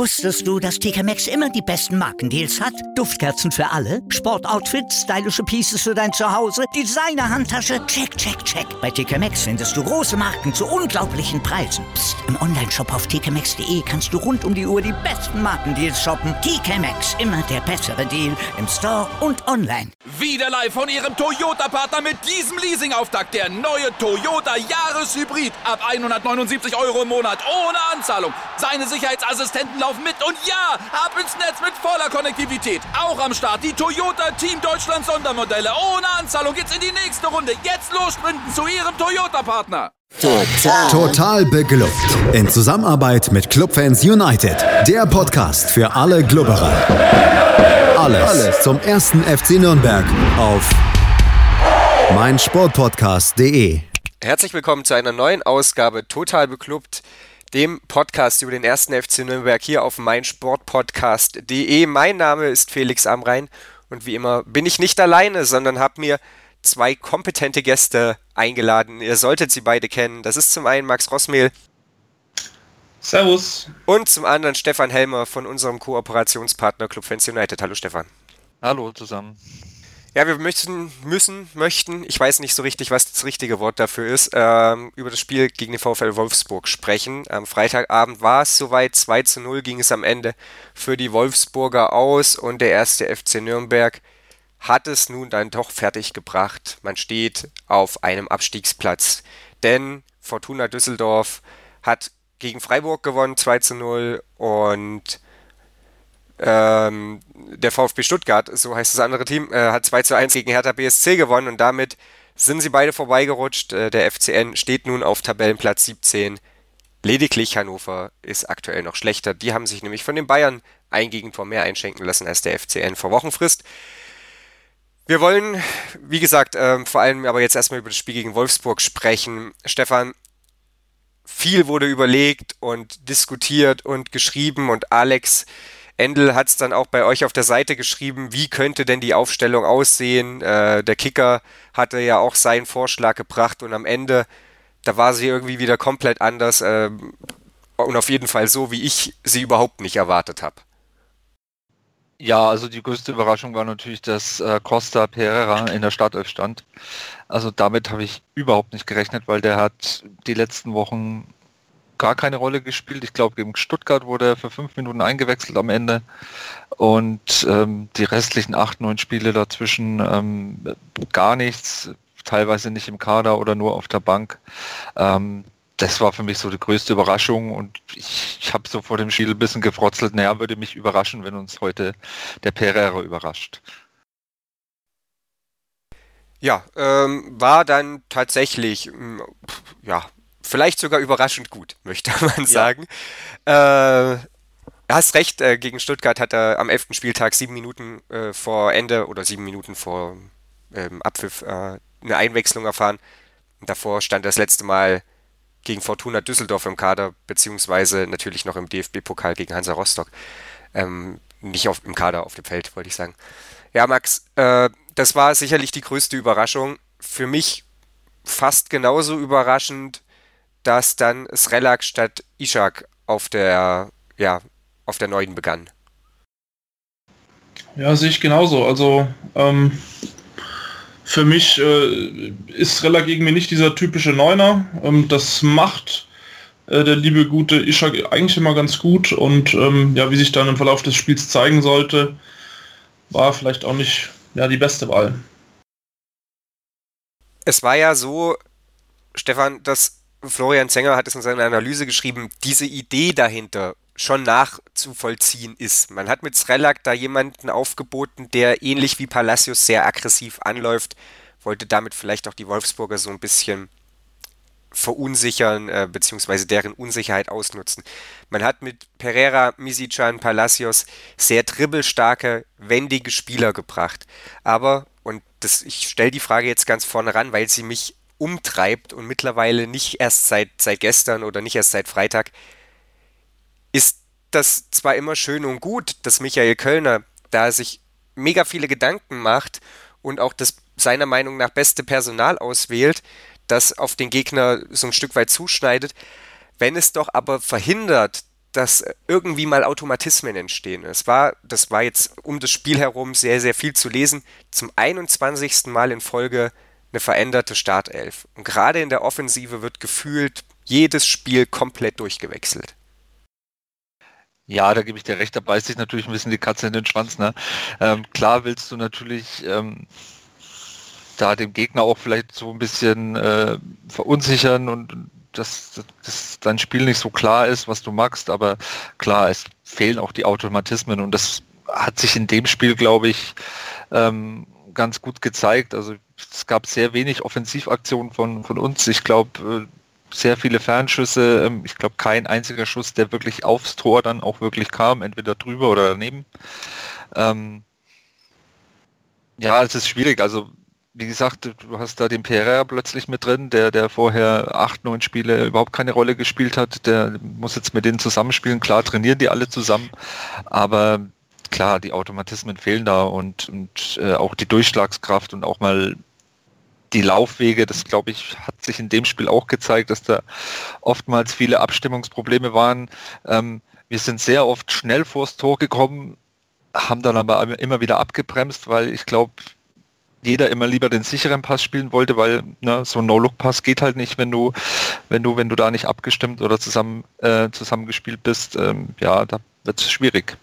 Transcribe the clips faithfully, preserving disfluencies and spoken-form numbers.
Wusstest du, dass T K Maxx immer die besten Markendeals hat? Duftkerzen für alle, Sportoutfits, stylische Pieces für dein Zuhause, Designer-Handtasche, check, check, check. Bei T K Maxx findest du große Marken zu unglaublichen Preisen. Psst. Im Onlineshop auf t k maxx punkt d e kannst du rund um die Uhr die besten Markendeals shoppen. T K Maxx, immer der bessere Deal im Store und online. Wieder live von Ihrem Toyota-Partner mit diesem Leasing-Auftakt. Der neue Toyota Jahreshybrid. Ab hundertneunundsiebzig Euro im Monat ohne Anzahlung. Seine Sicherheitsassistenten laufen mit und ja, ab ins Netz mit voller Konnektivität. Auch am Start die Toyota Team Deutschland Sondermodelle. Ohne Anzahlung geht's in die nächste Runde. Jetzt los sprinten zu Ihrem Toyota-Partner. Total. Total beglückt. In Zusammenarbeit mit Clubfans United. Der Podcast für alle Glubberer. Alles, Alles zum ersten F C Nürnberg auf meinsportpodcast punkt de. Herzlich willkommen zu einer neuen Ausgabe Total beklubbt, dem Podcast über den ersten F C Nürnberg hier auf meinsportpodcast punkt de. Mein Name ist Felix Amrain und wie immer bin ich nicht alleine, sondern habe mir zwei kompetente Gäste eingeladen. Ihr solltet sie beide kennen. Das ist zum einen Max Rossmehl. Servus. Und zum anderen Stefan Helmer von unserem Kooperationspartner Clubfans United. Hallo Stefan. Hallo zusammen. Ja, wir möchten, müssen, möchten, ich weiß nicht so richtig, was das richtige Wort dafür ist, ähm, über das Spiel gegen den VfL Wolfsburg sprechen. Am Freitagabend war es soweit, zwei zu null ging es am Ende für die Wolfsburger aus und der erste F C Nürnberg hat es nun dann doch fertig gebracht. Man steht auf einem Abstiegsplatz, denn Fortuna Düsseldorf hat gegen Freiburg gewonnen, zwei zu null, und ähm, der VfB Stuttgart, so heißt das andere Team, äh, hat zwei zu eins gegen Hertha B S C gewonnen und damit sind sie beide vorbeigerutscht. Äh, der F C N steht nun auf Tabellenplatz siebzehn. Lediglich Hannover ist aktuell noch schlechter. Die haben sich nämlich von den Bayern ein Gegentor mehr einschenken lassen als der F C N vor Wochenfrist. Wir wollen, wie gesagt, ähm, vor allem aber jetzt erstmal über das Spiel gegen Wolfsburg sprechen. Stefan, viel wurde überlegt und diskutiert und geschrieben und Alex Endl hat es dann auch bei euch auf der Seite geschrieben, wie könnte denn die Aufstellung aussehen. Äh, der Kicker hatte ja auch seinen Vorschlag gebracht und am Ende, da war sie irgendwie wieder komplett anders äh, und auf jeden Fall so, wie ich sie überhaupt nicht erwartet habe. Ja, also die größte Überraschung war natürlich, dass äh, Costa Pereira in der Startelf stand. Also damit habe ich überhaupt nicht gerechnet, weil der hat die letzten Wochen gar keine Rolle gespielt. Ich glaube, gegen Stuttgart wurde er für fünf Minuten eingewechselt am Ende und ähm, die restlichen acht, neun Spiele dazwischen ähm, gar nichts, teilweise nicht im Kader oder nur auf der Bank. Ähm, Das war für mich so die größte Überraschung und ich, ich habe so vor dem Spiel ein bisschen gefrotzelt, naja, würde mich überraschen, wenn uns heute der Pereira überrascht. Ja, ähm, war dann tatsächlich, mh, ja, vielleicht sogar überraschend gut, möchte man sagen. Ja. Äh, hast recht, äh, gegen Stuttgart hat er am elften Spieltag sieben Minuten äh, vor Ende oder sieben Minuten vor ähm, Abpfiff äh, eine Einwechslung erfahren. Davor stand er das letzte Mal gegen Fortuna Düsseldorf im Kader, beziehungsweise natürlich noch im D F B-Pokal gegen Hansa Rostock. Ähm, nicht auf, im Kader, auf dem Feld, wollte ich sagen. Ja, Max, äh, das war sicherlich die größte Überraschung. Für mich fast genauso überraschend, dass dann Srelak statt Ishak auf der, ja, auf der neuen begann. Ja, sehe ich genauso. Also, ähm, für mich äh, ist Srelak gegen mich nicht dieser typische Neuner. Ähm, das macht äh, der liebe gute Ishak eigentlich immer ganz gut und ähm, ja, wie sich dann im Verlauf des Spiels zeigen sollte, war vielleicht auch nicht ja, die beste Wahl. Es war ja so, Stefan, dass Florian Zenger hat es in seiner Analyse geschrieben, diese Idee dahinter schon nachzuvollziehen ist. Man hat mit Srelak da jemanden aufgeboten, der ähnlich wie Palacios sehr aggressiv anläuft, wollte damit vielleicht auch die Wolfsburger so ein bisschen verunsichern, äh, beziehungsweise deren Unsicherheit ausnutzen. Man hat mit Pereira, Misicjan, Palacios sehr dribbelstarke, wendige Spieler gebracht. Aber, und das, ich stelle die Frage jetzt ganz vorne ran, weil sie mich umtreibt und mittlerweile nicht erst seit, seit gestern oder nicht erst seit Freitag, ist das zwar immer schön und gut, dass Michael Kölner da sich mega viele Gedanken macht und auch das seiner Meinung nach beste Personal auswählt, das auf den Gegner so ein Stück weit zuschneidet, wenn es doch aber verhindert, dass irgendwie mal Automatismen entstehen. Es war, das war jetzt um das Spiel herum sehr, sehr viel zu lesen, zum einundzwanzigsten Mal in Folge eine veränderte Startelf. Und gerade in der Offensive wird gefühlt jedes Spiel komplett durchgewechselt. Ja, da gebe ich dir recht, da beißt sich natürlich ein bisschen die Katze in den Schwanz. Ne? Ähm, klar willst du natürlich ähm, da dem Gegner auch vielleicht so ein bisschen äh, verunsichern und dass, dass dein Spiel nicht so klar ist, was du magst, aber klar, es fehlen auch die Automatismen und das hat sich in dem Spiel, glaube ich, ähm, ganz gut gezeigt. Also es gab sehr wenig Offensivaktionen von, von uns. Ich glaube, sehr viele Fernschüsse. Ich glaube, kein einziger Schuss, der wirklich aufs Tor dann auch wirklich kam, entweder drüber oder daneben. Ähm ja, es ist schwierig. Also wie gesagt, du hast da den Pereira plötzlich mit drin, der, der vorher acht, neun Spiele überhaupt keine Rolle gespielt hat. Der muss jetzt mit denen zusammenspielen. Klar, trainieren die alle zusammen, aber klar, die Automatismen fehlen da und, und äh, auch die Durchschlagskraft und auch mal die Laufwege, das glaube ich, hat sich in dem Spiel auch gezeigt, dass da oftmals viele Abstimmungsprobleme waren. Ähm, wir sind sehr oft schnell vors Tor gekommen, haben dann aber immer wieder abgebremst, weil ich glaube, jeder immer lieber den sicheren Pass spielen wollte, weil ne, so ein No-Look-Pass geht halt nicht, wenn du, wenn du, wenn du da nicht abgestimmt oder zusammen äh, zusammengespielt bist. Ähm, ja, da wird es schwierig.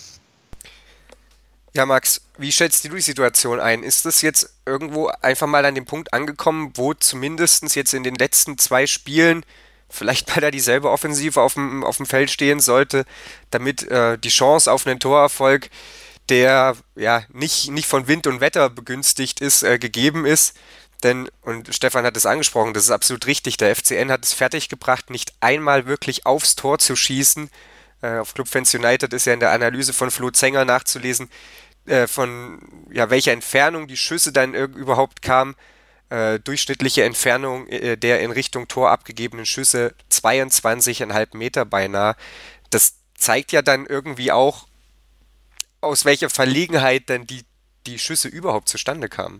Ja, Max, wie schätzt du die Situation ein? Ist das jetzt irgendwo einfach mal an dem Punkt angekommen, wo zumindest jetzt in den letzten zwei Spielen vielleicht mal da dieselbe Offensive auf dem, auf dem Feld stehen sollte, damit äh, die Chance auf einen Torerfolg, der ja nicht, nicht von Wind und Wetter begünstigt ist, äh, gegeben ist? Denn, und Stefan hat es angesprochen, das ist absolut richtig, der F C N hat es fertiggebracht, nicht einmal wirklich aufs Tor zu schießen. Äh, auf Clubfans United ist ja in der Analyse von Flo Zenger nachzulesen, äh, von ja, welcher Entfernung die Schüsse dann irg- überhaupt kamen. Äh, durchschnittliche Entfernung äh, der in Richtung Tor abgegebenen Schüsse zweiundzwanzig Komma fünf Meter beinahe. Das zeigt ja dann irgendwie auch, aus welcher Verlegenheit dann die, die Schüsse überhaupt zustande kamen.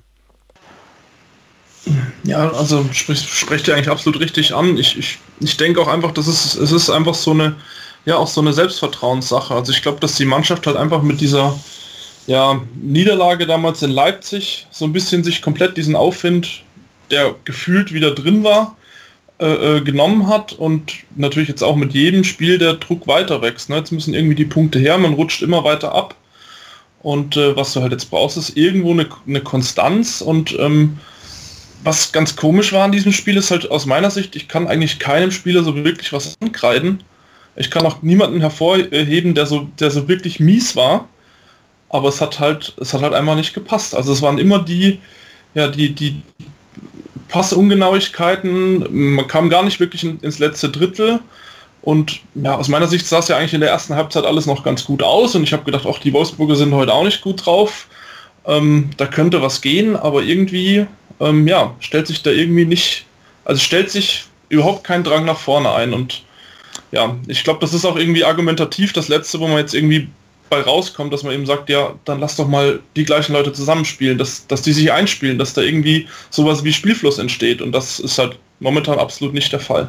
Ja, also spricht, spricht ihr eigentlich absolut richtig an. Ich, ich, ich denke auch einfach, dass es, es ist einfach so eine, ja, auch so eine Selbstvertrauenssache. Also ich glaube, dass die Mannschaft halt einfach mit dieser ja, Niederlage damals in Leipzig so ein bisschen sich komplett diesen Aufwind, der gefühlt wieder drin war, äh, genommen hat und natürlich jetzt auch mit jedem Spiel der Druck weiter wächst. Ne? Jetzt müssen irgendwie die Punkte her, man rutscht immer weiter ab und äh, was du halt jetzt brauchst, ist irgendwo eine, eine Konstanz und ähm, was ganz komisch war an diesem Spiel ist halt aus meiner Sicht, ich kann eigentlich keinem Spieler so wirklich was ankreiden. Ich kann auch niemanden hervorheben, der so, der so wirklich mies war, aber es hat halt, es hat halt einfach nicht gepasst. Also es waren immer die, ja, die, die Passungenauigkeiten, man kam gar nicht wirklich in, ins letzte Drittel und ja, aus meiner Sicht sah es ja eigentlich in der ersten Halbzeit alles noch ganz gut aus und ich habe gedacht, auch die Wolfsburger sind heute auch nicht gut drauf. Ähm, da könnte was gehen, aber irgendwie, ähm, ja, stellt sich da irgendwie nicht, also stellt sich überhaupt kein Drang nach vorne ein und ja, ich glaube, das ist auch irgendwie argumentativ das Letzte, wo man jetzt irgendwie bei rauskommt, dass man eben sagt, ja, dann lass doch mal die gleichen Leute zusammenspielen, dass, dass die sich einspielen, dass da irgendwie sowas wie Spielfluss entsteht und das ist halt momentan absolut nicht der Fall.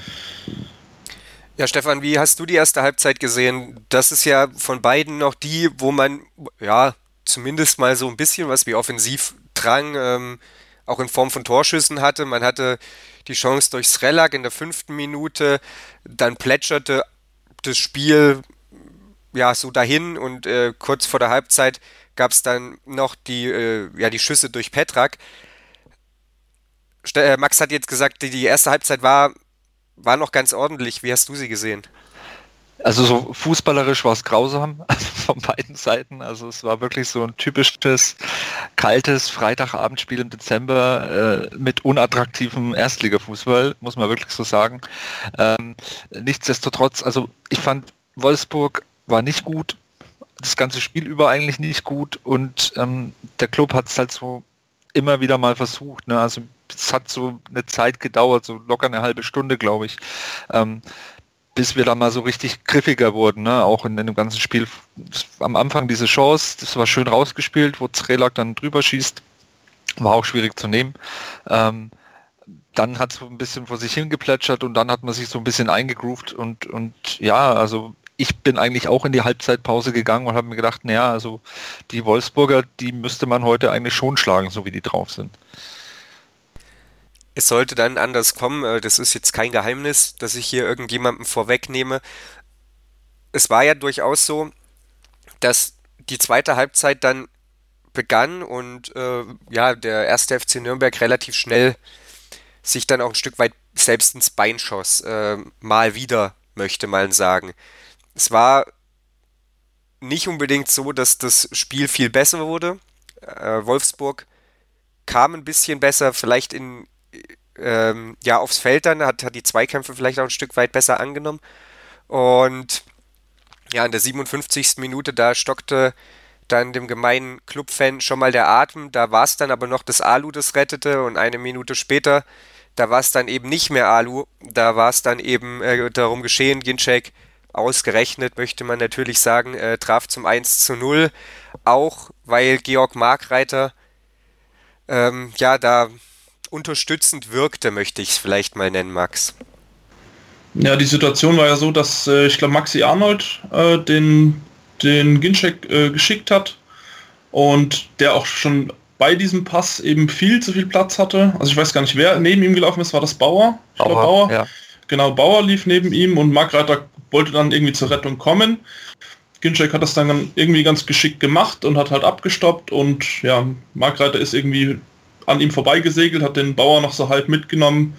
Ja, Stefan, wie hast du die erste Halbzeit gesehen? Das ist ja von beiden noch die, wo man ja zumindest mal so ein bisschen was wie Offensivdrang ähm, auch in Form von Torschüssen hatte. Man hatte die Chance durch Srelak in der fünften Minute, dann plätscherte das Spiel ja so dahin und äh, kurz vor der Halbzeit gab es dann noch die, äh, ja, die Schüsse durch Petrak. Ste- äh, Max hat jetzt gesagt, die, die erste Halbzeit war, war noch ganz ordentlich. Wie hast du sie gesehen? Also so fußballerisch war es grausam, also von beiden Seiten. Also es war wirklich so ein typisches, kaltes Freitagabendspiel im Dezember äh, mit unattraktivem Erstligafußball, muss man wirklich so sagen. Ähm, nichtsdestotrotz, also ich fand, Wolfsburg war nicht gut, das ganze Spiel über eigentlich nicht gut und ähm, der Club hat es halt so immer wieder mal versucht. Ne? Also es hat so eine Zeit gedauert, so locker eine halbe Stunde, glaube ich. Ähm, bis wir da mal so richtig griffiger wurden, ne? Auch in, in dem ganzen Spiel. Am Anfang diese Chance, das war schön rausgespielt, wo Srelak dann drüber schießt, war auch schwierig zu nehmen. Ähm, dann hat es so ein bisschen vor sich hingeplätschert und dann hat man sich so ein bisschen eingegroovt und, und ja, also ich bin eigentlich auch in die Halbzeitpause gegangen und habe mir gedacht, naja, also die Wolfsburger, die müsste man heute eigentlich schon schlagen, so wie die drauf sind. Es sollte dann anders kommen, das ist jetzt kein Geheimnis, dass ich hier irgendjemandem vorwegnehme. Es war ja durchaus so, dass die zweite Halbzeit dann begann und äh, ja, der erste F C Nürnberg relativ schnell sich dann auch ein Stück weit selbst ins Bein schoss. Äh, mal wieder, möchte man sagen. Es war nicht unbedingt so, dass das Spiel viel besser wurde. Äh, Wolfsburg kam ein bisschen besser, vielleicht in ähm, ja, aufs Feld dann, hat, hat die Zweikämpfe vielleicht auch ein Stück weit besser angenommen. Und ja, in der siebenundfünfzigsten Minute, da stockte dann dem gemeinen Clubfan schon mal der Atem. Da war es dann aber noch das Alu, das rettete. Und eine Minute später, da war es dann eben nicht mehr Alu. Da war es dann eben äh, darum geschehen, Ginczek ausgerechnet, möchte man natürlich sagen, äh, traf zum eins zu null. Auch weil Georg Markreiter ähm, ja da unterstützend wirkte, möchte ich es vielleicht mal nennen, Max. Ja, die Situation war ja so, dass äh, ich glaube Maxi Arnold äh, den, den Ginczek äh, geschickt hat und der auch schon bei diesem Pass eben viel zu viel Platz hatte. Also ich weiß gar nicht, wer neben ihm gelaufen ist, war das Bauer? Ich Bauer, glaube Bauer. Ja. Genau, Bauer lief neben ihm und Markreiter wollte dann irgendwie zur Rettung kommen. Ginczek hat das dann irgendwie ganz geschickt gemacht und hat halt abgestoppt und ja, Markreiter ist irgendwie an ihm vorbeigesegelt, hat den Bauer noch so halb mitgenommen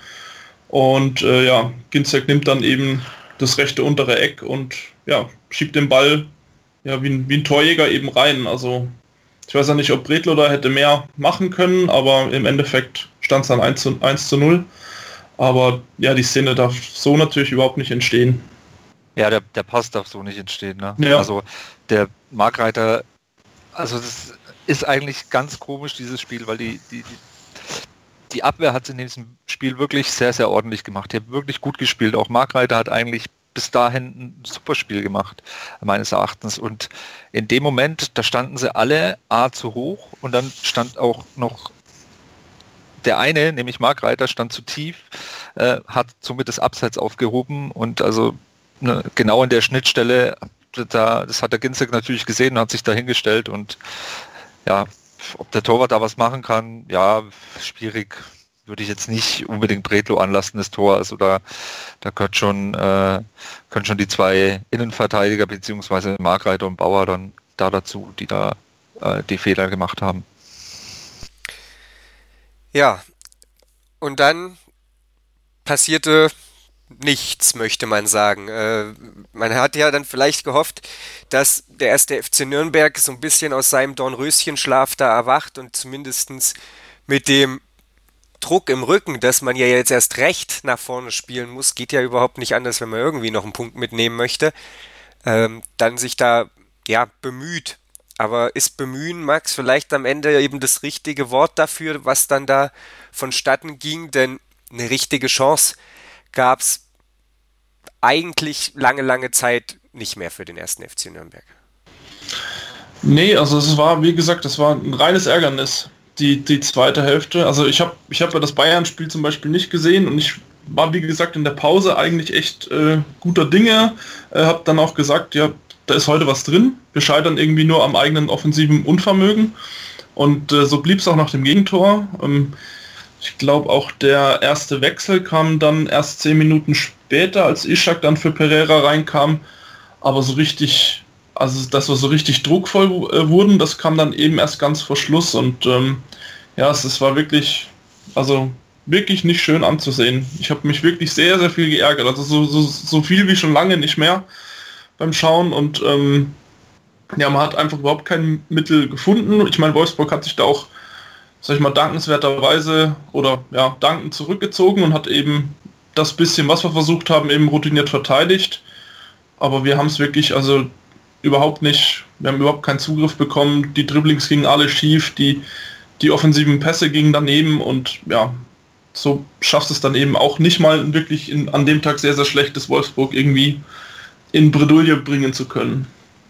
und äh, ja, Ginczek nimmt dann eben das rechte untere Eck und ja, schiebt den Ball ja wie ein, wie ein Torjäger eben rein. Also ich weiß ja nicht, ob Bredlo da hätte mehr machen können, aber im Endeffekt stand es dann eins zu null. Aber ja, die Szene darf so natürlich überhaupt nicht entstehen. Ja, der, der Pass darf so nicht entstehen. Ne? Ja. Also der Markreiter, also das ist eigentlich ganz komisch, dieses Spiel, weil die, die, die Abwehr hat in diesem Spiel wirklich sehr, sehr ordentlich gemacht. Die hat wirklich gut gespielt. Auch Markreiter hat eigentlich bis dahin ein super Spiel gemacht, meines Erachtens. Und in dem Moment, da standen sie alle A zu hoch und dann stand auch noch der eine, nämlich Markreiter, stand zu tief, äh, hat somit das Abseits aufgehoben und also ne, genau in der Schnittstelle, da, das hat der Ginczek natürlich gesehen und hat sich da hingestellt und ja, ob der Torwart da was machen kann, ja, schwierig, würde ich jetzt nicht unbedingt Bredlo anlasten, das Tor, also da, da gehört schon, äh, können schon die zwei Innenverteidiger beziehungsweise Markreiter und Bauer dann da dazu, die da äh, die Fehler gemacht haben. Ja, und dann passierte nichts, möchte man sagen. Äh, man hat ja dann vielleicht gehofft, dass der erste F C Nürnberg so ein bisschen aus seinem Dornröschenschlaf da erwacht und zumindestens mit dem Druck im Rücken, dass man ja jetzt erst recht nach vorne spielen muss, geht ja überhaupt nicht anders, wenn man irgendwie noch einen Punkt mitnehmen möchte, ähm, dann sich da ja bemüht. Aber ist bemühen, Max, vielleicht am Ende eben das richtige Wort dafür, was dann da vonstatten ging? Denn eine richtige Chance gab es eigentlich lange, lange Zeit nicht mehr für den ersten F C Nürnberg. Nee, also es war, wie gesagt, das war ein reines Ärgernis, die, die zweite Hälfte. Also ich habe ich hab ja das Bayern-Spiel zum Beispiel nicht gesehen und ich war, wie gesagt, in der Pause eigentlich echt äh, guter Dinge. Äh, habe dann auch gesagt, ja, da ist heute was drin. Wir scheitern irgendwie nur am eigenen offensiven Unvermögen. Und äh, so blieb es auch nach dem Gegentor. Ähm, ich glaube auch der erste Wechsel kam dann erst zehn Minuten später, als Ishak dann für Pereira reinkam. Aber so richtig, also dass wir so richtig druckvoll äh, wurden, das kam dann eben erst ganz vor Schluss. Und ähm, ja, es, es war wirklich, also wirklich nicht schön anzusehen. Ich habe mich wirklich sehr, sehr viel geärgert. Also so, so, so viel wie schon lange nicht mehr beim Schauen und ähm, ja, man hat einfach überhaupt kein Mittel gefunden. Ich meine, Wolfsburg hat sich da auch, sag ich mal, dankenswerterweise oder ja, dankend zurückgezogen und hat eben das bisschen, was wir versucht haben, eben routiniert verteidigt. Aber wir haben es wirklich, also überhaupt nicht, wir haben überhaupt keinen Zugriff bekommen. Die Dribblings gingen alle schief, die, die offensiven Pässe gingen daneben und ja, so schafft es dann eben auch nicht mal wirklich in, an dem Tag sehr, sehr schlechtes Wolfsburg irgendwie in Bredouille bringen zu können.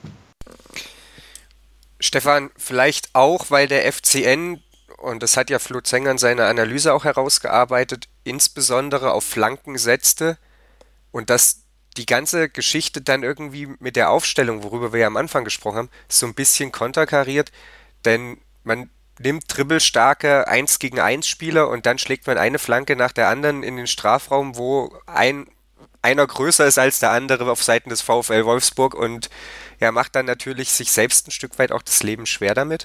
Stefan, vielleicht auch, weil der F C N, und das hat ja Flo Zenger in seiner Analyse auch herausgearbeitet, insbesondere auf Flanken setzte und dass die ganze Geschichte dann irgendwie mit der Aufstellung, worüber wir ja am Anfang gesprochen haben, so ein bisschen konterkariert, denn man nimmt dribbelstarke eins gegen eins Spieler und dann schlägt man eine Flanke nach der anderen in den Strafraum, wo ein einer größer ist als der andere auf Seiten des VfL Wolfsburg und ja, macht dann natürlich sich selbst ein Stück weit auch das Leben schwer damit.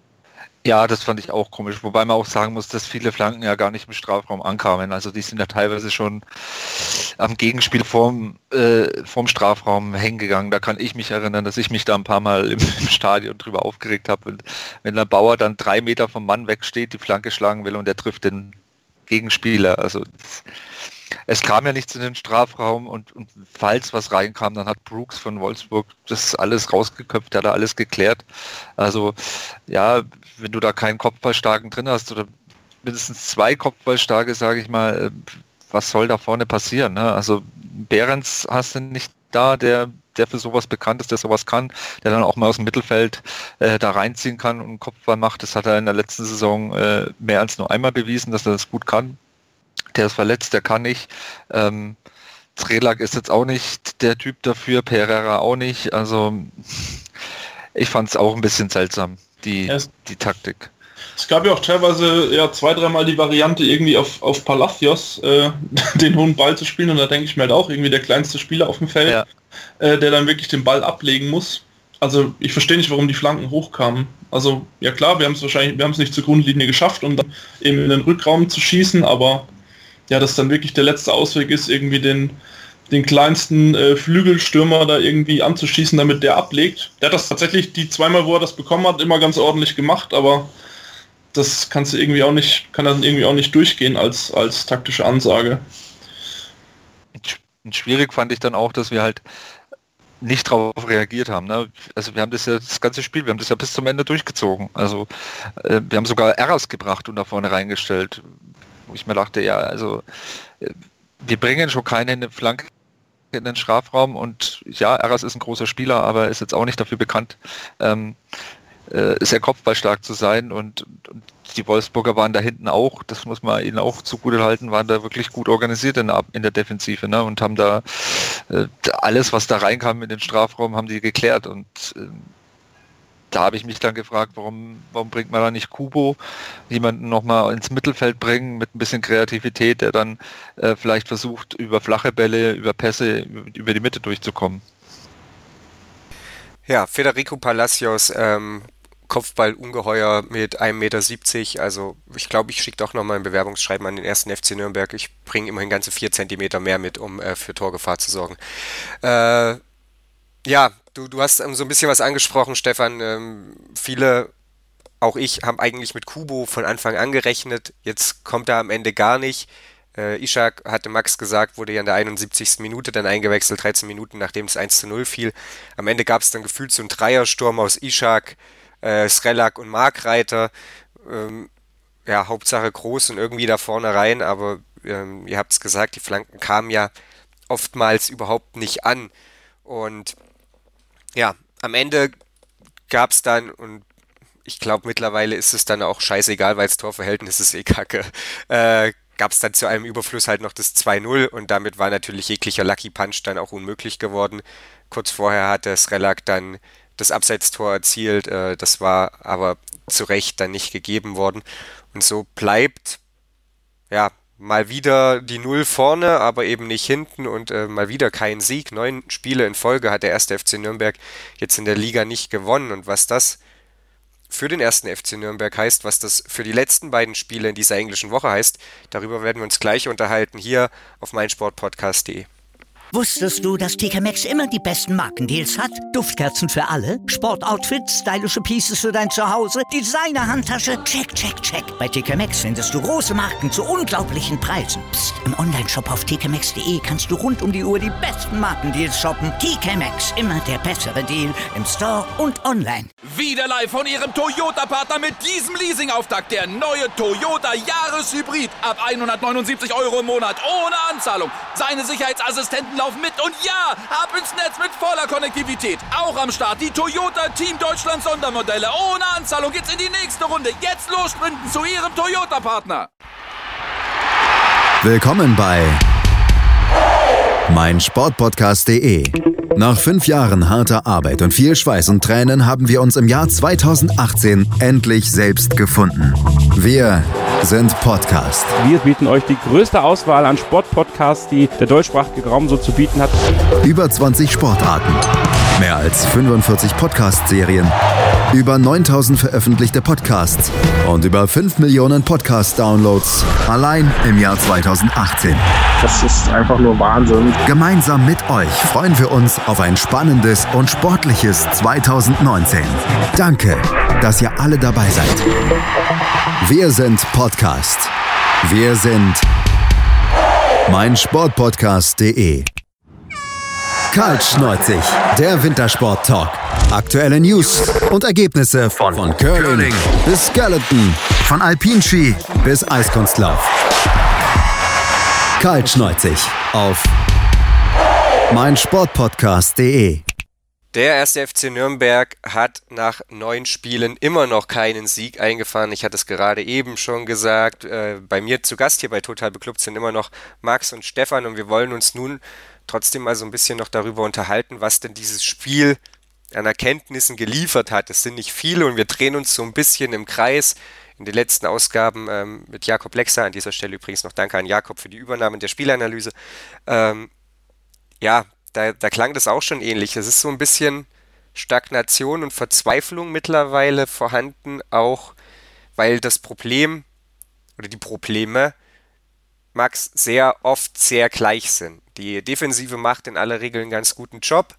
Ja, das fand ich auch komisch, wobei man auch sagen muss, dass viele Flanken ja gar nicht im Strafraum ankamen. Also die sind ja teilweise schon am Gegenspiel vorm, äh, vorm Strafraum hängen gegangen. Da kann ich mich erinnern, dass ich mich da ein paar Mal im, im Stadion drüber aufgeregt habe. Und wenn der Bauer dann drei Meter vom Mann wegsteht, die Flanke schlagen will und der trifft den Gegenspieler. Also das, es kam ja nichts in den Strafraum und, und falls was reinkam, dann hat Brooks von Wolfsburg das alles rausgeköpft, hat er alles geklärt. Also ja, wenn du da keinen Kopfballstarken drin hast oder mindestens zwei Kopfballstarke, sage ich mal, was soll da vorne passieren? Ne? Also Behrens hast du nicht da, der, der für sowas bekannt ist, der sowas kann, der dann auch mal aus dem Mittelfeld äh, da reinziehen kann und einen Kopfball macht. Das hat er in der letzten Saison äh, mehr als nur einmal bewiesen, dass er das gut kann. Der ist verletzt, der kann nicht. Ähm, Zrelak ist jetzt auch nicht der Typ dafür, Pereira auch nicht. Also ich fand es auch ein bisschen seltsam, die, es, die Taktik. Es gab ja auch teilweise ja zwei, dreimal die Variante, irgendwie auf, auf Palacios äh, den hohen Ball zu spielen und da denke ich mir halt auch, irgendwie der kleinste Spieler auf dem Feld, ja. äh, der dann wirklich den Ball ablegen muss. Also ich verstehe nicht, warum die Flanken hochkamen. Also ja klar, wir haben es wahrscheinlich, wir haben es nicht zur Grundlinie geschafft, um dann eben in den Rückraum zu schießen, aber ja, dass dann wirklich der letzte Ausweg ist, irgendwie den, den kleinsten äh, Flügelstürmer da irgendwie anzuschießen, damit der ablegt. Der hat das tatsächlich, die zweimal, wo er das bekommen hat, immer ganz ordentlich gemacht, aber das kannst du irgendwie auch nicht, kann dann irgendwie auch nicht durchgehen als, als taktische Ansage. Und schwierig fand ich dann auch, dass wir halt nicht darauf reagiert haben. Ne? Also wir haben das ja, das ganze Spiel, wir haben das ja bis zum Ende durchgezogen. Also äh, wir haben sogar Eras gebracht und da vorne reingestellt. Wo ich mir dachte, ja, also wir bringen schon keine Flanke in den Strafraum und ja, Eras ist ein großer Spieler, aber ist jetzt auch nicht dafür bekannt, ähm, äh, sehr kopfballstark zu sein und, und die Wolfsburger waren da hinten auch, das muss man ihnen auch zugutehalten, waren da wirklich gut organisiert in der, in der Defensive, ne, und haben da äh, alles, was da reinkam in den Strafraum, haben die geklärt und äh, da habe ich mich dann gefragt, warum, warum bringt man da nicht Kubo, jemanden nochmal ins Mittelfeld bringen mit ein bisschen Kreativität, der dann äh, vielleicht versucht, über flache Bälle, über Pässe, über, über die Mitte durchzukommen. Ja, Federico Palacios, ähm, Kopfball-Ungeheuer mit ein Meter siebzig, also ich glaube, ich schicke doch nochmal ein Bewerbungsschreiben an den ersten F C Nürnberg. Ich bringe immerhin ganze vier Zentimeter mehr mit, um äh, für Torgefahr zu sorgen. Äh, ja, Du, du hast ähm, so ein bisschen was angesprochen, Stefan. Ähm, viele, auch ich, haben eigentlich mit Kubo von Anfang an gerechnet. Jetzt kommt er am Ende gar nicht. Äh, Ishak, hatte Max gesagt, wurde ja in der einundsiebzigsten Minute dann eingewechselt, dreizehn Minuten nachdem es eins zu null fiel. Am Ende gab es dann gefühlt so einen Dreiersturm aus Ishak, äh, Zrelak und Markreiter. Ähm, ja, Hauptsache groß und irgendwie da vorne rein, aber ähm, ihr habt es gesagt, die Flanken kamen ja oftmals überhaupt nicht an. Und ja, am Ende gab es dann, und ich glaube mittlerweile ist es dann auch scheißegal, weil das Torverhältnis ist eh kacke, äh, gab es dann zu einem Überfluss halt noch das zwei null und damit war natürlich jeglicher Lucky Punch dann auch unmöglich geworden. Kurz vorher hatte Zrelak dann das Abseitstor erzielt, äh, das war aber zu Recht dann nicht gegeben worden und so bleibt, ja, mal wieder die Null vorne, aber eben nicht hinten und äh, mal wieder kein Sieg. Neun Spiele in Folge hat der erste F C Nürnberg jetzt in der Liga nicht gewonnen. Und was das für den ersten F C Nürnberg heißt, was das für die letzten beiden Spiele in dieser englischen Woche heißt, darüber werden wir uns gleich unterhalten hier auf meinsportpodcast punkt de. Wusstest du, dass T K Maxx immer die besten Markendeals hat? Duftkerzen für alle, Sportoutfits, stylische Pieces für dein Zuhause, Designer-Handtasche, check, check, check. Bei T K Maxx findest du große Marken zu unglaublichen Preisen. Psst. Im Onlineshop auf t k maxx punkt de kannst du rund um die Uhr die besten Markendeals shoppen. T K Maxx, immer der bessere Deal im Store und online. Wieder live von ihrem Toyota-Partner mit diesem Leasing-Auftakt. Der neue Toyota Jahreshybrid. Ab hundertneunundsiebzig Euro im Monat ohne Anzahlung. Seine Sicherheitsassistenten laufen mit und ja, ab ins Netz mit voller Konnektivität. Auch am Start die Toyota Team Deutschland Sondermodelle. Ohne Anzahlung geht's in die nächste Runde. Jetzt los sprinten zu ihrem Toyota-Partner. Willkommen bei meinsportpodcast punkt de. Nach fünf Jahren harter Arbeit und viel Schweiß und Tränen haben wir uns im Jahr zweitausendachtzehn endlich selbst gefunden. Wir sind Podcast. Wir bieten euch die größte Auswahl an Sportpodcasts, die der deutschsprachige Raum so zu bieten hat. Über zwanzig Sportarten, mehr als fünfundvierzig Podcast-Serien, über neuntausend veröffentlichte Podcasts und über fünf Millionen Podcast-Downloads allein im Jahr zweitausendachtzehn. Das ist einfach nur Wahnsinn. Gemeinsam mit euch freuen wir uns auf ein spannendes und sportliches zweitausendneunzehn. Danke, dass ihr alle dabei seid. Wir sind Podcast. Wir sind meinsportpodcast punkt de. Kaltschneuzig, der Wintersport-Talk. Aktuelle News und Ergebnisse von, von Curling, Curling bis Skeleton, von Alpinski bis Eiskunstlauf. Kaltschneuzig auf meinsportpodcast punkt de. Der erste F C Nürnberg hat nach neun Spielen immer noch keinen Sieg eingefahren. Ich hatte es gerade eben schon gesagt. Äh, bei mir zu Gast hier bei Total Beklubbt sind immer noch Max und Stefan und wir wollen uns nun trotzdem mal so ein bisschen noch darüber unterhalten, was denn dieses Spiel an Erkenntnissen geliefert hat. Es sind nicht viele und wir drehen uns so ein bisschen im Kreis. In den letzten Ausgaben ähm, mit Jakob Lexer, an dieser Stelle übrigens noch danke an Jakob für die Übernahme der Spielanalyse. Ähm, ja, Da, da klang das auch schon ähnlich. Es ist so ein bisschen Stagnation und Verzweiflung mittlerweile vorhanden, auch weil das Problem oder die Probleme, Max, sehr oft sehr gleich sind. Die Defensive macht in aller Regel einen ganz guten Job,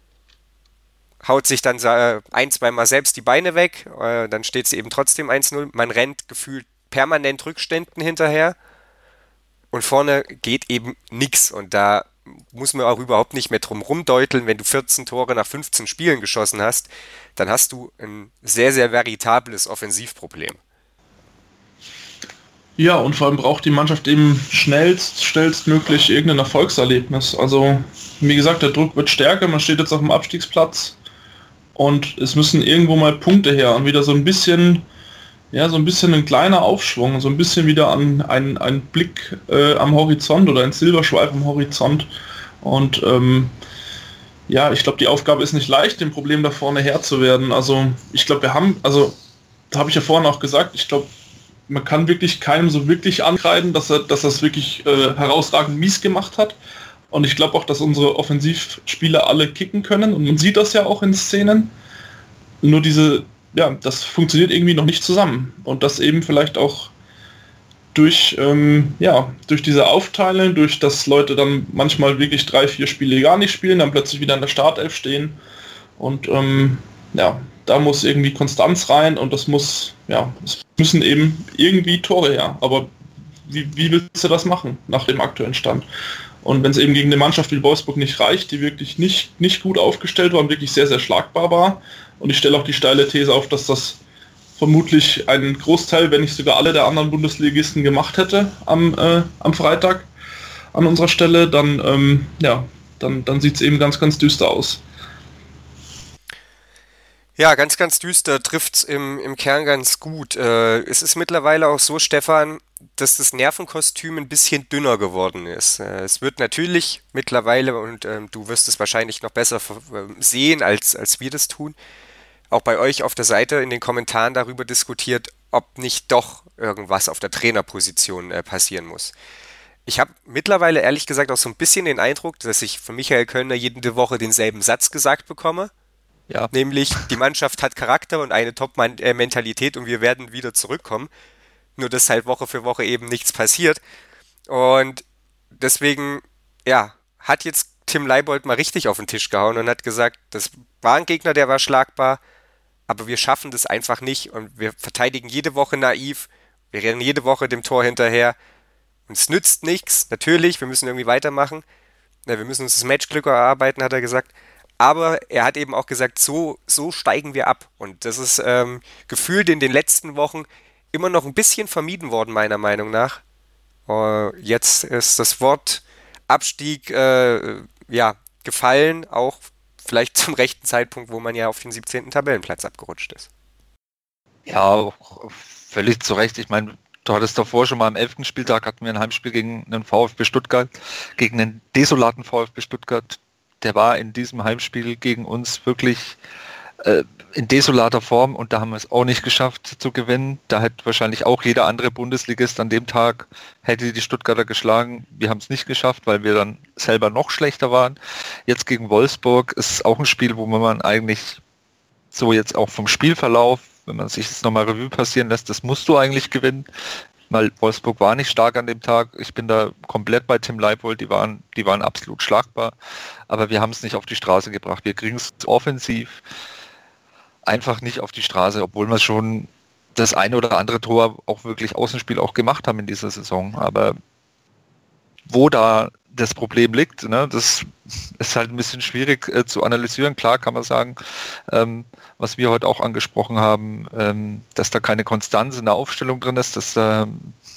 haut sich dann ein, zweimal selbst die Beine weg, äh, dann steht sie eben trotzdem eins null. Man rennt gefühlt permanent Rückständen hinterher und vorne geht eben nichts und da muss man auch überhaupt nicht mehr drum rumdeuteln. Wenn du vierzehn Tore nach fünfzehn Spielen geschossen hast, dann hast du ein sehr, sehr veritables Offensivproblem. Ja, und vor allem braucht die Mannschaft eben schnellst, schnellstmöglich irgendein Erfolgserlebnis. Also, wie gesagt, der Druck wird stärker, man steht jetzt auf dem Abstiegsplatz und es müssen irgendwo mal Punkte her und wieder so ein bisschen, ja, so ein bisschen ein kleiner Aufschwung, so ein bisschen wieder an einen, einen Blick äh, am Horizont oder ein Silberschweif am Horizont. Und ähm, ja, ich glaube, die Aufgabe ist nicht leicht, dem Problem da vorne Herr zu werden. Also ich glaube, wir haben, also da habe ich ja vorhin auch gesagt, ich glaube, man kann wirklich keinem so wirklich ankreiden, dass er, dass er es wirklich äh, herausragend mies gemacht hat. Und ich glaube auch, dass unsere Offensivspieler alle kicken können. Und man sieht das ja auch in Szenen. Nur diese ja, das funktioniert irgendwie noch nicht zusammen. Und das eben vielleicht auch durch, ähm, ja, durch diese Aufteilung, durch dass Leute dann manchmal wirklich drei, vier Spiele gar nicht spielen, dann plötzlich wieder in der Startelf stehen. Und ähm, ja, da muss irgendwie Konstanz rein und das muss, ja, es müssen eben irgendwie Tore her. Aber wie, wie willst du das machen nach dem aktuellen Stand? Und wenn es eben gegen eine Mannschaft wie Wolfsburg nicht reicht, die wirklich nicht, nicht gut aufgestellt war und wirklich sehr, sehr schlagbar war, und ich stelle auch die steile These auf, dass das vermutlich einen Großteil, wenn nicht sogar alle der anderen Bundesligisten gemacht hätte am, äh, am Freitag an unserer Stelle, dann, ähm, ja, dann, dann sieht es eben ganz, ganz düster aus. Ja, ganz, ganz düster trifft's im, im Kern ganz gut. Äh, es ist mittlerweile auch so, Stefan, dass das Nervenkostüm ein bisschen dünner geworden ist. Äh, es wird natürlich mittlerweile, und ähm, du wirst es wahrscheinlich noch besser äh, sehen, als, als wir das tun, auch bei euch auf der Seite in den Kommentaren darüber diskutiert, ob nicht doch irgendwas auf der Trainerposition äh, passieren muss. Ich habe mittlerweile ehrlich gesagt auch so ein bisschen den Eindruck, dass ich von Michael Kölner jede Woche denselben Satz gesagt bekomme. Ja. Nämlich, die Mannschaft hat Charakter und eine Top-Mentalität und wir werden wieder zurückkommen. Nur, dass halt Woche für Woche eben nichts passiert. Und deswegen, ja, hat jetzt Tim Leibold mal richtig auf den Tisch gehauen und hat gesagt, das war ein Gegner, der war schlagbar, aber wir schaffen das einfach nicht und wir verteidigen jede Woche naiv, wir rennen jede Woche dem Tor hinterher. Uns nützt nichts, natürlich, wir müssen irgendwie weitermachen. Ja, wir müssen uns das Matchglück erarbeiten, hat er gesagt. Aber er hat eben auch gesagt, so, so steigen wir ab. Und das ist ähm, gefühlt in den letzten Wochen immer noch ein bisschen vermieden worden, meiner Meinung nach. Uh, jetzt ist das Wort Abstieg äh, ja, gefallen, auch vielleicht zum rechten Zeitpunkt, wo man ja auf den siebzehnten Tabellenplatz abgerutscht ist. Ja, völlig zu Recht. Ich meine, Du hattest davor schon mal am elften Spieltag hatten wir ein Heimspiel gegen einen VfB Stuttgart, gegen einen desolaten VfB Stuttgart. Der war in diesem Heimspiel gegen uns wirklich äh, in desolater Form und da haben wir es auch nicht geschafft zu gewinnen. Da hätte wahrscheinlich auch jeder andere Bundesligist an dem Tag hätte die Stuttgarter geschlagen. Wir haben es nicht geschafft, weil wir dann selber noch schlechter waren. Jetzt gegen Wolfsburg ist auch ein Spiel, wo man eigentlich so jetzt auch vom Spielverlauf, wenn man sich das nochmal Revue passieren lässt, das musst du eigentlich gewinnen, weil Wolfsburg war nicht stark an dem Tag. Ich bin da komplett bei Tim Leibold, die waren, die waren absolut schlagbar, aber wir haben es nicht auf die Straße gebracht. Wir kriegen es offensiv einfach nicht auf die Straße, obwohl wir schon das eine oder andere Tor auch wirklich Außenspiel auch gemacht haben in dieser Saison. Aber wo da das Problem liegt, ne, das ist halt ein bisschen schwierig äh, zu analysieren. Klar kann man sagen, ähm, was wir heute auch angesprochen haben, ähm, dass da keine Konstanz in der Aufstellung drin ist, dass da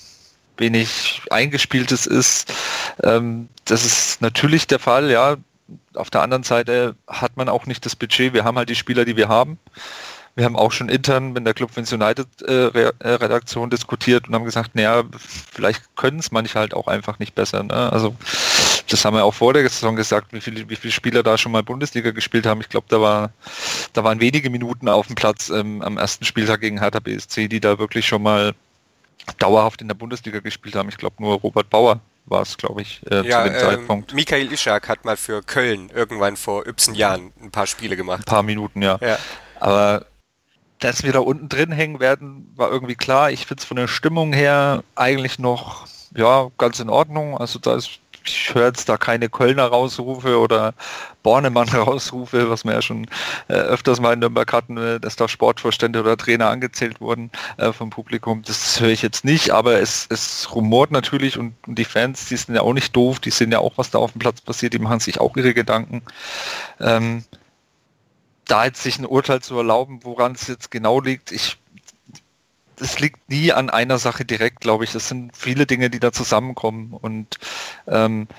wenig Eingespieltes ist. Ähm, das ist natürlich der Fall, ja. Auf der anderen Seite hat man auch nicht das Budget. Wir haben halt die Spieler, die wir haben. Wir haben auch schon intern mit der Club Wins United äh, Re- Redaktion diskutiert und haben gesagt, naja, vielleicht können es manche halt auch einfach nicht besser. Ne? Also das haben wir auch vor der Saison gesagt, wie viele, wie viele Spieler da schon mal Bundesliga gespielt haben. Ich glaube, da war, da waren wenige Minuten auf dem Platz ähm, am ersten Spieltag gegen Hertha B S C, die da wirklich schon mal dauerhaft in der Bundesliga gespielt haben. Ich glaube, nur Robert Bauer war es, glaube ich, äh, ja, zu dem ähm, Zeitpunkt. Michael Ischak hat mal für Köln irgendwann vor ypsen Jahren ein paar Spiele gemacht. Ein paar Minuten, ja. ja. Aber dass wir da unten drin hängen werden, war irgendwie klar. Ich finde es von der Stimmung her eigentlich noch ja ganz in Ordnung. Also da ist, ich höre jetzt da keine Kölner Rausrufe oder Bornemann Rausrufe, was wir ja schon äh, öfters mal in Nürnberg hatten, äh, dass da Sportvorstände oder Trainer angezählt wurden äh, vom Publikum. Das höre ich jetzt nicht, aber es, es rumort natürlich und, und die Fans, die sind ja auch nicht doof, die sehen ja auch, was da auf dem Platz passiert, die machen sich auch ihre Gedanken. Ähm, da jetzt sich ein Urteil zu erlauben, woran es jetzt genau liegt, ich, es liegt nie an einer Sache direkt, glaube ich. Das sind viele Dinge, die da zusammenkommen und ähm,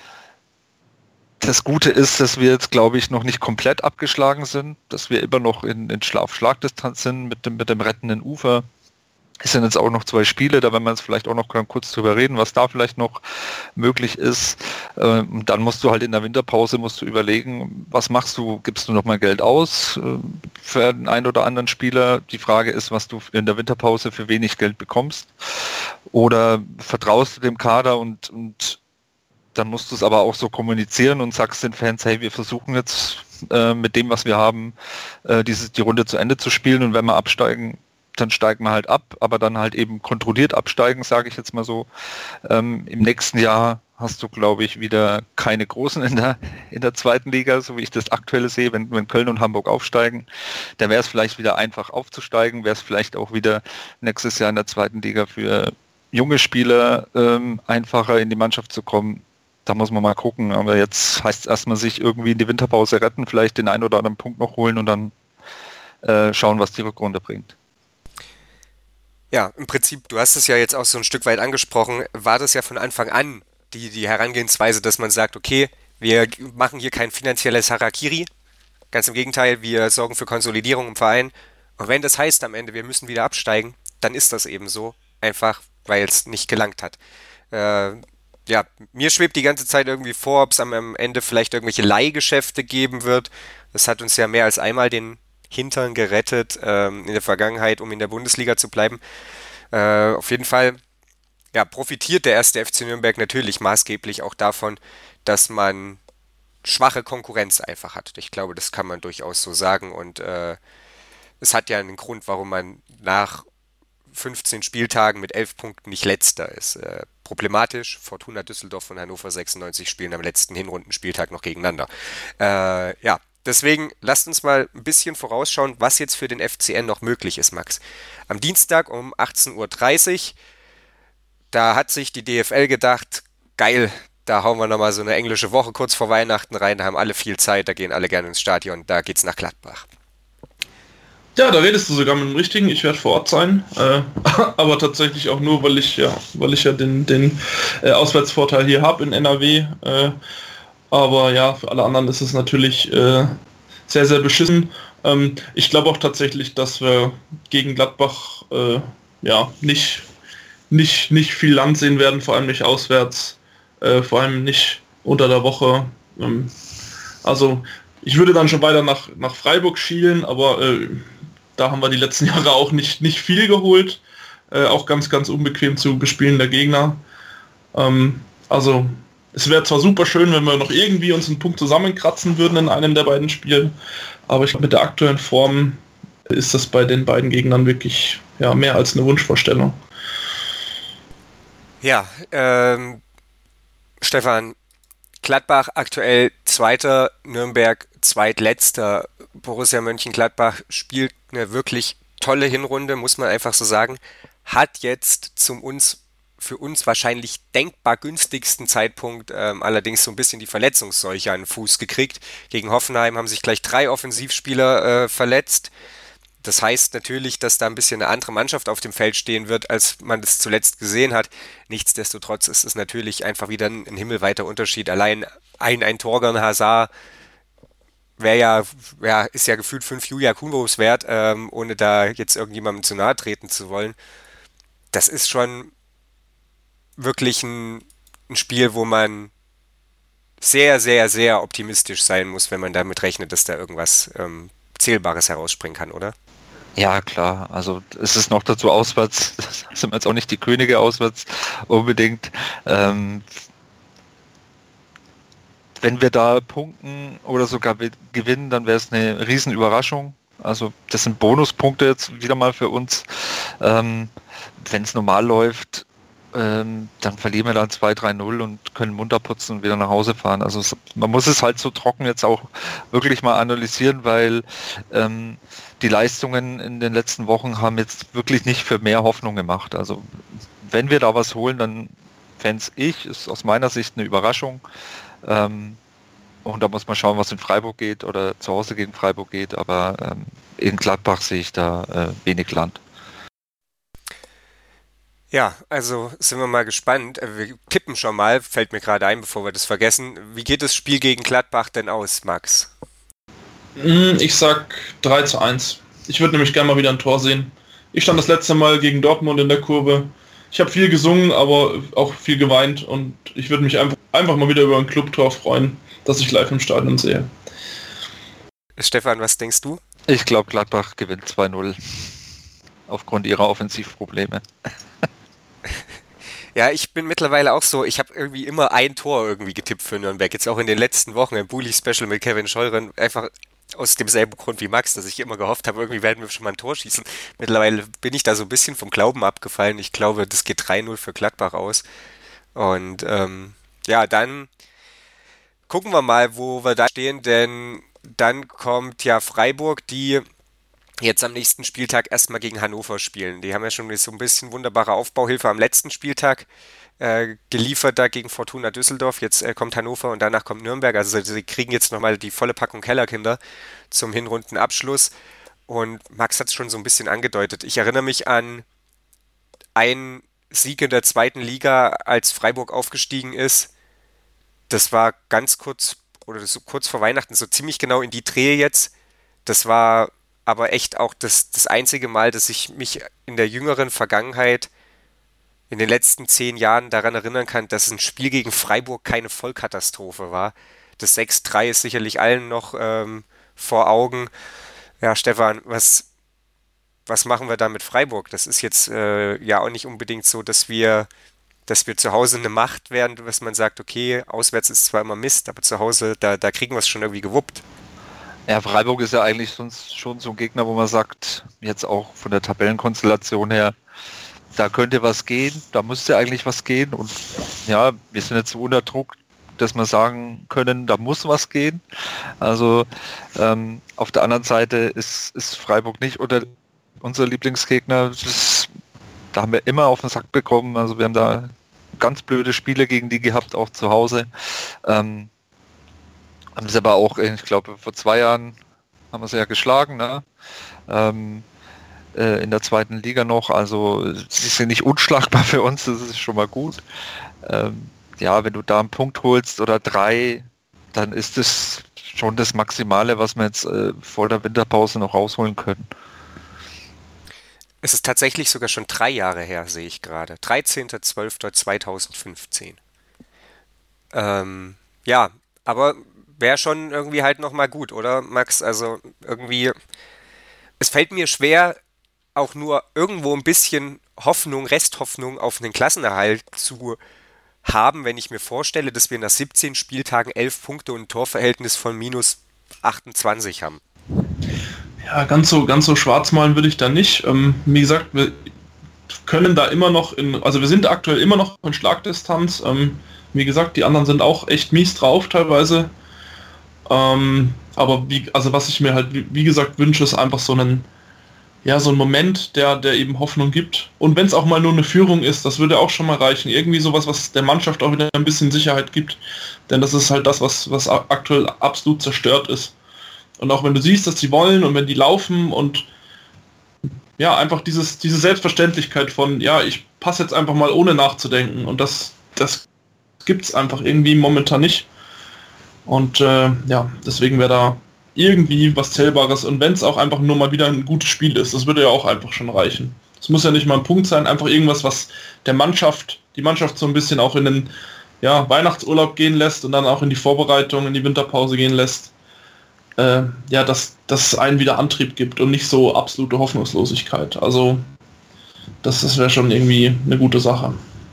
das Gute ist, dass wir jetzt, glaube ich, noch nicht komplett abgeschlagen sind, dass wir immer noch in, in Schlaf-Schlagdistanz sind mit dem, mit dem rettenden Ufer. Es sind jetzt auch noch zwei Spiele, da werden wir jetzt vielleicht auch noch kurz drüber reden, was da vielleicht noch möglich ist. Und dann musst du halt in der Winterpause musst du überlegen, was machst du? Gibst du noch mal Geld aus für den einen oder anderen Spieler? Die Frage ist, was du in der Winterpause für wenig Geld bekommst. Oder vertraust du dem Kader und, und dann musst du es aber auch so kommunizieren und sagst den Fans, hey, wir versuchen jetzt äh, mit dem, was wir haben, äh, diese, die Runde zu Ende zu spielen und wenn wir absteigen, dann steigen wir halt ab, aber dann halt eben kontrolliert absteigen, sage ich jetzt mal so. Ähm, im nächsten Jahr hast du, glaube ich, wieder keine Großen in der, in der zweiten Liga, so wie ich das aktuell sehe, wenn, wenn Köln und Hamburg aufsteigen. Da wäre es vielleicht wieder einfach aufzusteigen, wäre es vielleicht auch wieder nächstes Jahr in der zweiten Liga für junge Spieler ähm, einfacher in die Mannschaft zu kommen. Da muss man mal gucken, aber jetzt heißt es erstmal sich irgendwie in die Winterpause retten, vielleicht den einen oder anderen Punkt noch holen und dann äh, schauen, was die Rückrunde bringt. Ja, im Prinzip, du hast es ja jetzt auch so ein Stück weit angesprochen, war das ja von Anfang an die, die Herangehensweise, dass man sagt, okay, wir machen hier kein finanzielles Harakiri, ganz im Gegenteil, wir sorgen für Konsolidierung im Verein und wenn das heißt am Ende, wir müssen wieder absteigen, dann ist das eben so, einfach weil es nicht gelangt hat. Äh, ja, mir schwebt die ganze Zeit irgendwie vor, ob es am Ende vielleicht irgendwelche Leihgeschäfte geben wird. Das hat uns ja mehr als einmal den Hintern gerettet ähm, in der Vergangenheit, um in der Bundesliga zu bleiben. Äh, auf jeden Fall ja, profitiert der erste F C Nürnberg natürlich maßgeblich auch davon, dass man schwache Konkurrenz einfach hat. Ich glaube, das kann man durchaus so sagen und äh, es hat ja einen Grund, warum man nach fünfzehn Spieltagen mit elf Punkten nicht letzter ist. Äh, problematisch, Fortuna Düsseldorf und Hannover sechsundneunzig spielen am letzten Hinrundenspieltag noch gegeneinander. Äh, ja, deswegen lasst uns mal ein bisschen vorausschauen, was jetzt für den F C N noch möglich ist, Max. Am Dienstag um achtzehn Uhr dreißig, da hat sich die D F L gedacht, geil, da hauen wir nochmal so eine englische Woche kurz vor Weihnachten rein, da haben alle viel Zeit, da gehen alle gerne ins Stadion, da geht's nach Gladbach. Ja, da redest du sogar mit dem Richtigen. Ich werde vor Ort sein, äh, aber tatsächlich auch nur, weil ich ja, weil ich ja den, den äh, Auswärtsvorteil hier habe in N R W. Äh, aber ja, für alle anderen ist es natürlich äh, sehr, sehr beschissen. Ähm, ich glaube auch tatsächlich, dass wir gegen Gladbach äh, ja nicht nicht, nicht viel Land sehen werden, vor allem nicht auswärts, äh, vor allem nicht unter der Woche. Ähm, also ich würde dann schon weiter nach, nach Freiburg schielen, aber äh, da haben wir die letzten Jahre auch nicht, nicht viel geholt. Äh, auch ganz, ganz unbequem zu bespielender Gegner. Ähm, also es wäre zwar super schön, wenn wir noch irgendwie uns einen Punkt zusammenkratzen würden in einem der beiden Spiele, aber ich glaube, mit der aktuellen Form ist das bei den beiden Gegnern wirklich ja, mehr als eine Wunschvorstellung. Ja, ähm, Stefan, Gladbach aktuell Zweiter, Nürnberg Zweitletzter. Borussia Mönchengladbach spielt eine wirklich tolle Hinrunde, muss man einfach so sagen. Hat jetzt zum uns, für uns wahrscheinlich denkbar günstigsten Zeitpunkt ähm, allerdings so ein bisschen die Verletzungsseuche an den Fuß gekriegt. Gegen Hoffenheim haben sich gleich drei Offensivspieler äh, verletzt. Das heißt natürlich, dass da ein bisschen eine andere Mannschaft auf dem Feld stehen wird, als man das zuletzt gesehen hat. Nichtsdestotrotz ist es natürlich einfach wieder ein, ein himmelweiter Unterschied. Allein ein, ein Torgan Hazard wäre ja, ja, ist ja gefühlt fünf Julia Kuhnbos wert, ähm, ohne da jetzt irgendjemandem zu nahe treten zu wollen. Das ist schon wirklich ein, ein Spiel, wo man sehr, sehr, sehr optimistisch sein muss, wenn man damit rechnet, dass da irgendwas ähm, Zählbares herausspringen kann, oder? Ja, klar. Also es ist noch dazu auswärts, sind wir jetzt auch nicht die Könige auswärts unbedingt. Ähm, wenn wir da punkten oder sogar gewinnen, dann wäre es eine Riesenüberraschung. Also das sind Bonuspunkte jetzt wieder mal für uns. Ähm, wenn es normal läuft, ähm, dann verlieren wir dann zwei drei null und können munter putzen und wieder nach Hause fahren. Also es, man muss es halt so trocken jetzt auch wirklich mal analysieren, weil ähm, die Leistungen in den letzten Wochen haben jetzt wirklich nicht für mehr Hoffnung gemacht. Also wenn wir da was holen, dann fände ich, ist aus meiner Sicht eine Überraschung. Ähm, und da muss man schauen, was in Freiburg geht oder zu Hause gegen Freiburg geht, aber ähm, in Gladbach sehe ich da äh, wenig Land. Ja, also sind wir mal gespannt. Äh, Wir tippen schon mal, fällt mir gerade ein, bevor wir das vergessen. Wie geht das Spiel gegen Gladbach denn aus, Max? Ich sag drei zu eins. Ich würde nämlich gerne mal wieder ein Tor sehen. Ich stand das letzte Mal gegen Dortmund in der Kurve. Ich habe viel gesungen, aber auch viel geweint und ich würde mich einfach, einfach mal wieder über ein Clubtor freuen, das ich live im Stadion sehe. Stefan, was denkst du? Ich glaube, Gladbach gewinnt zwei null aufgrund ihrer Offensivprobleme. Ja, ich bin mittlerweile auch so, ich habe irgendwie immer ein Tor irgendwie getippt für Nürnberg. Jetzt auch in den letzten Wochen im Bully-Special mit Kevin Scheuren. Einfach aus demselben Grund wie Max, dass ich immer gehofft habe, irgendwie werden wir schon mal ein Tor schießen. Mittlerweile bin ich da so ein bisschen vom Glauben abgefallen. Ich glaube, das geht drei null für Gladbach aus. Und ähm, ja, dann gucken wir mal, wo wir da stehen, denn dann kommt ja Freiburg, die jetzt am nächsten Spieltag erstmal gegen Hannover spielen. Die haben ja schon so ein bisschen wunderbare Aufbauhilfe am letzten Spieltag äh, geliefert da gegen Fortuna Düsseldorf. Jetzt äh, kommt Hannover und danach kommt Nürnberg. Also sie kriegen jetzt nochmal die volle Packung Kellerkinder zum Hinrundenabschluss. Und Max hat es schon so ein bisschen angedeutet. Ich erinnere mich an einen Sieg in der zweiten Liga, als Freiburg aufgestiegen ist. Das war ganz kurz, oder so kurz vor Weihnachten, so ziemlich genau in die Drehe jetzt. Das war aber echt auch das, das einzige Mal, dass ich mich in der jüngeren Vergangenheit, in den letzten zehn Jahren daran erinnern kann, dass ein Spiel gegen Freiburg keine Vollkatastrophe war. Das sechs drei ist sicherlich allen noch ähm, vor Augen. Ja, Stefan, was, was machen wir da mit Freiburg? Das ist jetzt äh, ja auch nicht unbedingt so, dass wir, dass wir zu Hause eine Macht werden, dass man sagt, okay, auswärts ist zwar immer Mist, aber zu Hause, da, da kriegen wir es schon irgendwie gewuppt. Ja, Freiburg ist ja eigentlich sonst schon so ein Gegner, wo man sagt, jetzt auch von der Tabellenkonstellation her, da könnte was gehen, da müsste eigentlich was gehen und ja, wir sind jetzt so unter Druck, dass wir sagen können, da muss was gehen. Also ähm, auf der anderen Seite ist, ist Freiburg nicht unter unser Lieblingsgegner. Das, da haben wir immer auf den Sack bekommen, also wir haben da ganz blöde Spiele gegen die gehabt, auch zu Hause. Ähm, haben sie aber auch, ich glaube, vor zwei Jahren haben wir sie ja geschlagen, ne? ähm, äh, in der zweiten Liga noch. Also sie sind nicht unschlagbar für uns, das ist schon mal gut. Ähm, ja, wenn du da einen Punkt holst oder drei, dann ist das schon das Maximale, was wir jetzt äh, vor der Winterpause noch rausholen können. Es ist tatsächlich sogar schon drei Jahre her, sehe ich gerade. dreizehnter zwölfter zweitausendfünfzehn. Ähm, ja, aber wäre schon irgendwie halt nochmal gut, oder Max? Also irgendwie, es fällt mir schwer, auch nur irgendwo ein bisschen Hoffnung, Resthoffnung auf einen Klassenerhalt zu haben, wenn ich mir vorstelle, dass wir nach siebzehn Spieltagen elf Punkte und ein Torverhältnis von minus achtundzwanzig haben. Ja, ganz so, ganz so schwarz malen würde ich da nicht. Ähm, wie gesagt, wir können da immer noch in, also wir sind aktuell immer noch in Schlagdistanz. Ähm, wie gesagt, die anderen sind auch echt mies drauf teilweise. Ähm, aber wie, also was ich mir halt, wie, wie gesagt, wünsche, ist einfach so einen, ja, so ein Moment, der, der eben Hoffnung gibt. Und wenn es auch mal nur eine Führung ist, das würde auch schon mal reichen. Irgendwie sowas, was der Mannschaft auch wieder ein bisschen Sicherheit gibt. Denn das ist halt das, was, was aktuell absolut zerstört ist. Und auch wenn du siehst, dass die wollen und wenn die laufen und ja, einfach dieses, diese Selbstverständlichkeit von, ja, ich passe jetzt einfach mal ohne nachzudenken. Und das, das gibt es einfach irgendwie momentan nicht. Und äh, ja, deswegen wäre da irgendwie was Zählbares. Und wenn es auch einfach nur mal wieder ein gutes Spiel ist, das würde ja auch einfach schon reichen. Es muss ja nicht mal ein Punkt sein, einfach irgendwas, was der Mannschaft, die Mannschaft so ein bisschen auch in den ja, Weihnachtsurlaub gehen lässt und dann auch in die Vorbereitung, in die Winterpause gehen lässt. Äh, ja, dass das einen wieder Antrieb gibt und nicht so absolute Hoffnungslosigkeit. Also das, das wäre schon irgendwie eine gute Sache.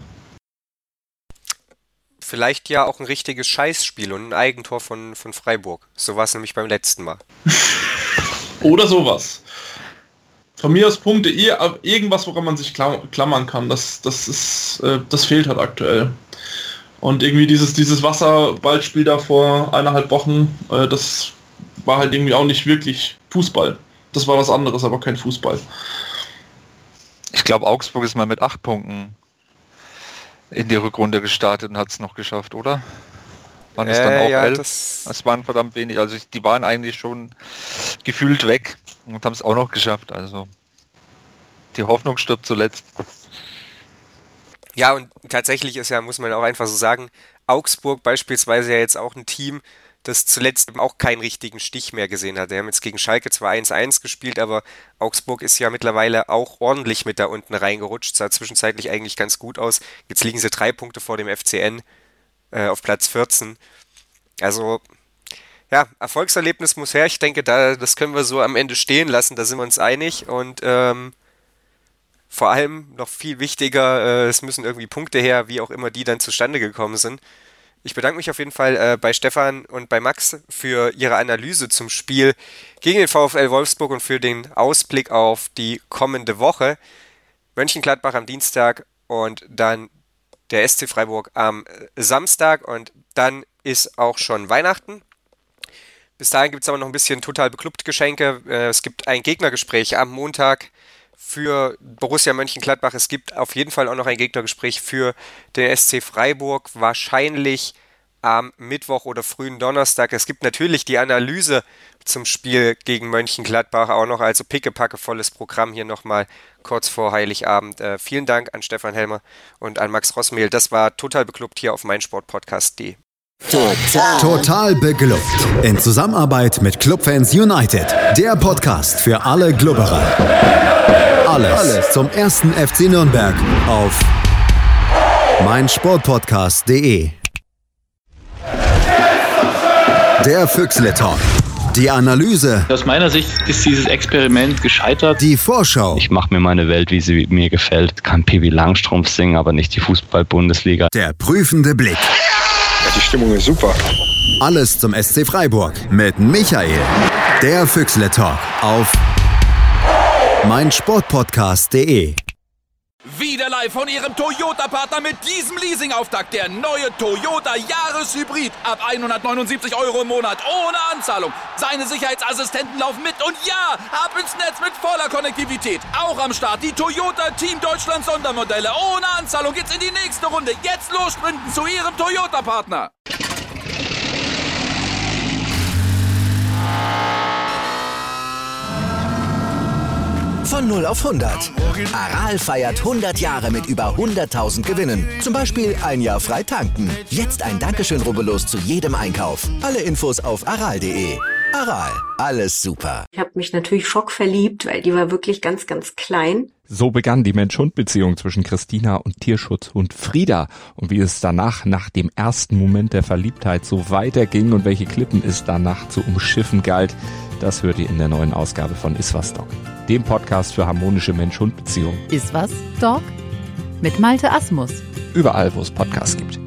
Vielleicht ja auch ein richtiges Scheißspiel und ein Eigentor von, von Freiburg. So war es nämlich beim letzten Mal. Oder sowas. Von mir aus Punkte, irgendwas, woran man sich klammern kann. Das, das, ist, äh, das fehlt halt aktuell. Und irgendwie dieses, dieses Wasserballspiel da vor eineinhalb Wochen, äh, das war halt irgendwie auch nicht wirklich Fußball. Das war was anderes, aber kein Fußball. Ich glaube, Augsburg ist mal mit acht Punkten in die Rückrunde gestartet und hat es noch geschafft, oder? Waren es äh, dann auch ja, elf? Das, das waren verdammt wenig. Also die waren eigentlich schon gefühlt weg und haben es auch noch geschafft. Also die Hoffnung stirbt zuletzt. Ja, und tatsächlich ist ja, muss man auch einfach so sagen, Augsburg beispielsweise ja jetzt auch ein Team, das zuletzt auch keinen richtigen Stich mehr gesehen hat. Wir haben jetzt gegen Schalke zwar eins eins gespielt, aber Augsburg ist ja mittlerweile auch ordentlich mit da unten reingerutscht. Sah zwischenzeitlich eigentlich ganz gut aus. Jetzt liegen sie drei Punkte vor dem F C N äh, auf Platz vierzehn. Also, ja, Erfolgserlebnis muss her. Ich denke, da, das können wir so am Ende stehen lassen. Da sind wir uns einig. Und ähm, vor allem noch viel wichtiger, äh, es müssen irgendwie Punkte her, wie auch immer die dann zustande gekommen sind. Ich bedanke mich auf jeden Fall äh, bei Stefan und bei Max für ihre Analyse zum Spiel gegen den VfL Wolfsburg und für den Ausblick auf die kommende Woche. Mönchengladbach am Dienstag und dann der S C Freiburg am Samstag und dann ist auch schon Weihnachten. Bis dahin gibt es aber noch ein bisschen total beklubbt Geschenke. Äh, es gibt ein Gegnergespräch am Montag für Borussia Mönchengladbach. Es gibt auf jeden Fall auch noch ein Gegnergespräch für den S C Freiburg, wahrscheinlich am Mittwoch oder frühen Donnerstag. Es gibt natürlich die Analyse zum Spiel gegen Mönchengladbach auch noch, also pickepacke volles Programm hier nochmal kurz vor Heiligabend. Äh, vielen Dank an Stefan Helmer und an Max Rossmehl. Das war total beklubbt hier auf meinsportpodcast punkt de. Total. Total beglückt. In Zusammenarbeit mit Clubfans United. Der Podcast für alle Glubberer. Alles, Alles zum ersten F C Nürnberg auf meinsportpodcast punkt de. Der Füchsle Talk. Die Analyse. Aus meiner Sicht ist dieses Experiment gescheitert. Die Vorschau. Ich mache mir meine Welt, wie sie mir gefällt. Kann Pippi Langstrumpf singen, aber nicht die Fußball-Bundesliga. Der prüfende Blick. Die Stimmung ist super. Alles zum S C Freiburg mit Michael. Der Füchsle Talk auf meinsportpodcast punkt de. Wieder live von Ihrem Toyota-Partner mit diesem Leasing-Auftakt. Der neue Toyota Jahreshybrid. Ab hundertneunundsiebzig Euro im Monat. Ohne Anzahlung. Seine Sicherheitsassistenten laufen mit. Und ja, ab ins Netz mit voller Konnektivität. Auch am Start die Toyota Team Deutschland Sondermodelle. Ohne Anzahlung geht's in die nächste Runde. Jetzt los sprinten zu Ihrem Toyota-Partner. Von null auf hundert. Aral feiert hundert Jahre mit über hunderttausend Gewinnen. Zum Beispiel ein Jahr frei tanken. Jetzt ein Dankeschön, rubbellos zu jedem Einkauf. Alle Infos auf aral punkt de. Aral, alles super. Ich habe mich natürlich schockverliebt, weil die war wirklich ganz, ganz klein. So begann die Mensch-Hund-Beziehung zwischen Christina und Tierschutzhund Frieda. Und wie es danach, nach dem ersten Moment der Verliebtheit, so weiterging und welche Klippen es danach zu umschiffen galt, das hört ihr in der neuen Ausgabe von Iswas Dog, dem Podcast für harmonische Mensch-Hund-Beziehungen. Iswas Dog? Mit Malte Asmus. Überall, wo es Podcasts gibt.